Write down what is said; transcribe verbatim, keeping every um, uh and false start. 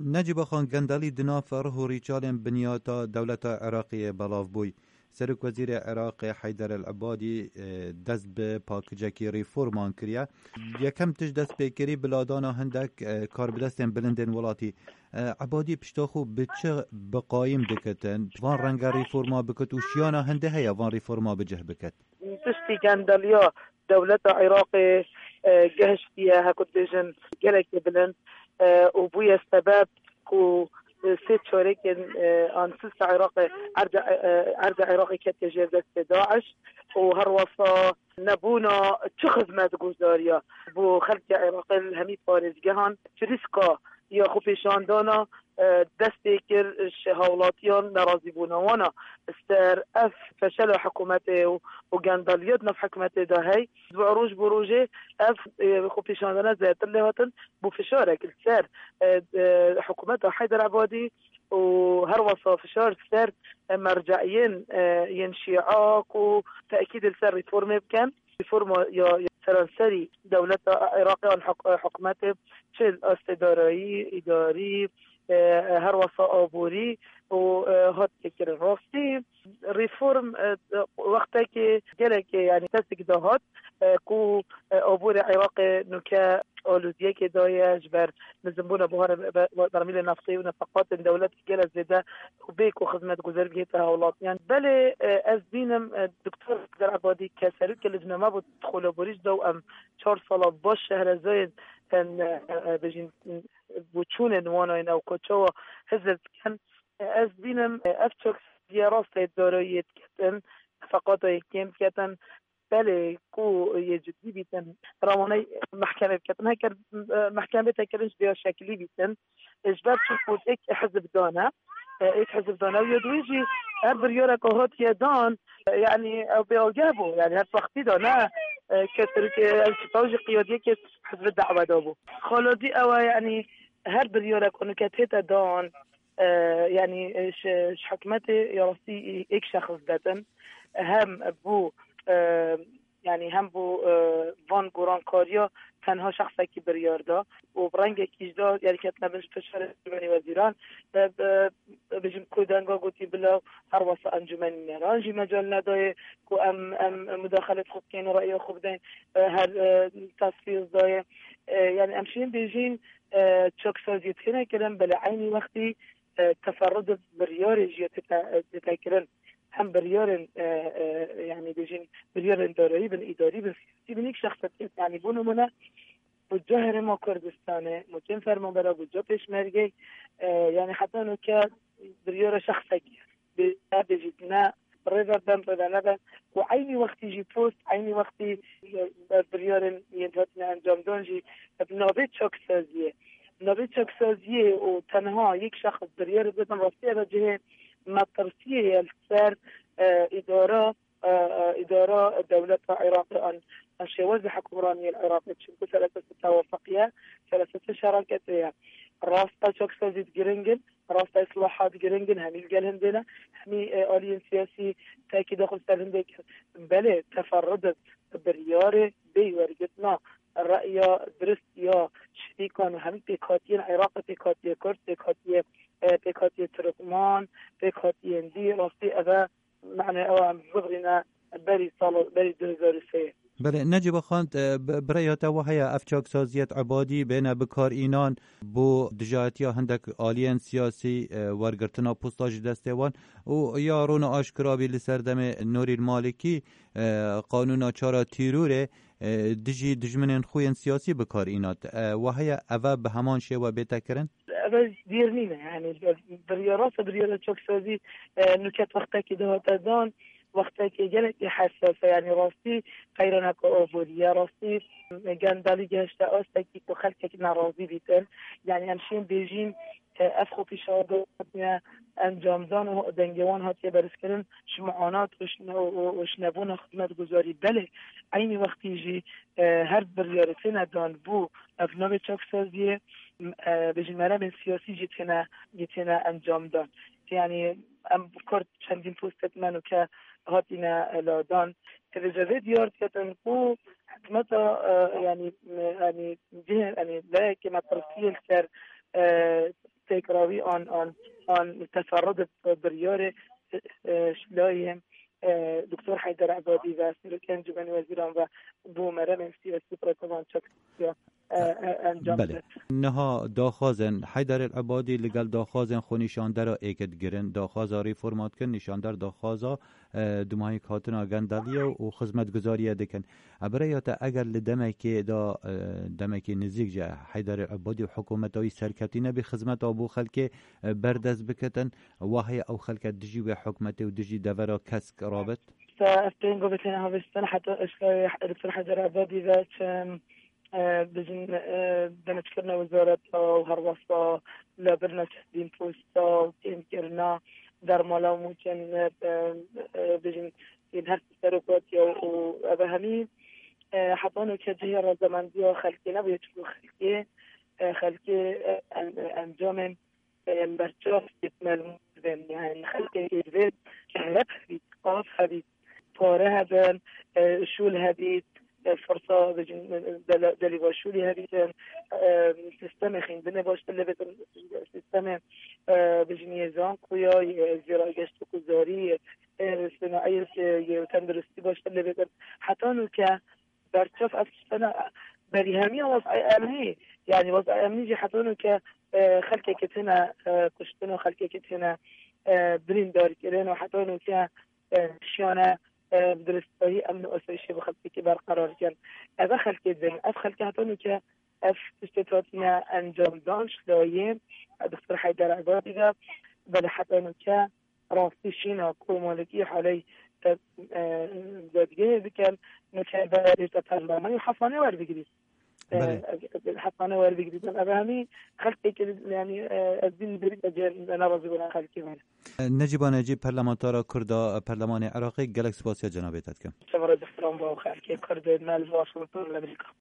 نجیب خان گندلی دنا فره و ریچالن بنیاتا دولت عراقی بلاف بوی. سرک وزیر عراق حیدر العبادی دست به پاکجکی ریفورمان کریا. یکم تش دست به کری بلادانا هندک کار بدستن بلندن ولاتی. عبادی پشتاخو بچه بقایم دکتن وان رنگ ریفورما بکت و شیانا هنده هیا وان ریفورما بجه بکت. تشتی گندلیا دولت عراق جهشتيا هاكد بيجن جلك بلند وبويا السبب كو ست شارك عن سيس عراق عرض عرض عراقي كتجاوز داعش وهروصا نبونا چه خدمت گذاریا بو خلق عراق الهمی پارز جهان چریسکا یا خوبشان دانا دستی کر شهولاتیان نرازی بونوانا استر اف فشل حکومته و گندالیت نف حکومته ده هی دو عروج بروجه اف خوبشان دانا زیت اللي هاتن بو فشارك السر حکومته حیدر عبادی و هر وصا فشار سر مرجعيين ينشيعاك وتأكيد السر ريفورم بكان ريفورم يا فرنسي دولة عراقية حكومته شل استداري إداري هر وصا أبوري وهات كير راسي ريفورم وقتك جلك يعني تسك دهات كو أبور عراق نكا أولودية كداية جبر نزمبونا بهار برميل نفطي ونفقات الدولة جلس زيدا وبيك وخدمات جزر جيتها أولاد يعني بل از بينم دكتور حيدر عبادي كسرك اللي جنا ما بدخل بوريش دو أم شهر صلاة باش شهر زايد كان بجين بوتشون نوانا أو كوتشوا هزت كان از بينم أفتوكس زيارات الدورية كتن فقط يكيم كتن بله کو یه جدی بیتن روانه محکمه کتن هکر محکمه تکرنش بیا شکلی بیتن اجبار چون بود ایک حزب دانه ایک حزب دانه و یدویجی هر بریاره که هات یدان يعني او بيوجابوا يعني هالوقتي دانا كسر الكتاج قيادية كس حزب الدعوة دابو خالدي او يعني هر بريورة كونو كتهتا دان يعني ش حكمتي يراسي ايك شخص داتن هم بو يعني هم بو وان گوران کاریا تنها شخصی که بریار دا و برنگ کیجدا یعنی که نبش فشار انجمنی وزیران بجیم کودنگا گوتی بلا هر واسه انجمنی میران جی مجال ندای که ام, ام مداخلت خوب کن و رأی خوب دین هر تصفیز دای يعني امشين بيجين تشوكسوزيت هنا كلام بلا عيني وقتي تفرد بريار جيت تتاكلن هم بريار يعني بيجين بريار داري بن اداري بن سياسي بنيك شخص يعني بونو منا بجهر ما كردستانه ممكن فرمان برا بجا پشمرگی يعني حتى انه ك بريار شخصي بيجينا رضا بن رضا نبن وعيني وقت يجي بوست عيني وقت بريار ينتهتنا انجام دونجي بنابت شخصية نابت شخصية وتنها يك شخص بريار بدن راسية بجهه مطرسية السر إدارة إدارة دولة العراق أن الشواذ حكمرانية العراق تشبه ثلاثة توافقية ثلاثة شراكتها راستا شخصية جرينجن راستا إصلاحات جرينجن همي الجل هندنا همي آليين سياسي تاكي داخل سر هندك بله تفردت برياري بي ورقتنا الرأي درست يا شريكان وهمي بيكاتيين عراق بيكاتية كرد بيكاتية بيكاتية تركمان بيكاتية اندي راستي أذا معنى أوام زغرنا بري صالة بري دوزارسية بله نجیب خان برایت و هیا افچاک سازیت عبادی بین بکار اینان بو دجایتیا هندک آلین سیاسی ورگرتنا پستاج دستوان و یارون آشکرابی لسردم نوری المالکی قانون چارا تیروره دجی دجمنن خوین سیاسی بکار اینات و هیا اوه به همان شیوه بیتا کرن؟ اوه دیرنینه یعنی بریارات بریارات چاک سازی نکت وقتا که دهات دان وقتی که جلت حساسه يعني راستی غيرنا كأوفوريا راستی جندالي جهشت أستكي وخلك نراضي بيتن يعني همشين بيجين أفخو في شهادة انجام دان و دنگوان هاتیه برسکرن شمعانات وشنبون خدمت گذاری بله اینی وقتی جی هر بریارتین دان بو افنام چاک سازیه بجین مرم سیاسی جیتینا جیتینا انجام دان يعني ام كرت چندین پوستت منو که هاتینا لادان تلجوه دیار کتن کو حکمتا يعني يعني جهه يعني لا كما ترسيل سر تکراوی آن آن آن تسرد بریار شلایم دکتر حیدر عبادی و سیروک انجمن وزیران و بومره من سیاسی پرتوان چکسیا انجام بله. نها داخوازن حیدر العبادی لگل داخوازن خو نشانده را ایکد گرن داخوازا ریفورمات کن نشاندر داخوازا دمایی کاتنا گندالیه و خدمت گذاریه دکن ابریاتا اگر لدمکی دا دمکی نزدیک جا حیدر العبادی و حکومتای سرکتی نبی خدمت ابو خلک بردز بکتن وهي او خلک دجی و حکومت و دجی دورا کسک رابط فافتين قبتين هاوستن حتى اشلاي دكتور حيدر عبادي ذات بجن بنتكرنا وزارة وهروسة لبرنا تحديم بوستا وتيم كرنا در مالا ممكن بجن ينهر تسرقاتي وأبهمي حطانو كجهة رزماندية وخلقنا بيتشكو خلقية خلقية أنجام برشاف يتمل يعني خلقية يتفيد كهلب هبيت قاف هبيت طاره هبن شول هبيت فرصة بجن دلی باشولی هبیتن سیستم خین بنه باش دلی بتن سیستم بجنی زان کویا زیرا گشت کوزاری صناعی تندرستی باش دلی بتن حتی نو که برچاف از کشتن بری همی وضع امنی يعني وضع امنی جی حتی نو که خلقی کتنا کشتن و خلقی کتنا برین دار کرن و حتی نو که شیانه درستایی امن و اسایشی بخلقی که برقرار کن اذا خلقی دن اف خلقی هاتونو که اف استطاعتنا انجام دانش لایم دكتور حيدر عبادي ده بل حتى که راستیشینا کومالکی حالی زادگه بکن نکه بایدی تطلبه حفانه ور بگیرید حفانه ور بگیرید اما همین خلقی که یعنی از دین برید اجر نرازی بنا خلقی من نجیبا نجیب پرلمانتارا کردا پرلمان عراقی گلکس باسیا جنابیتت کم شماره دفتران با خلقی کرد مال واشنطن لامریکا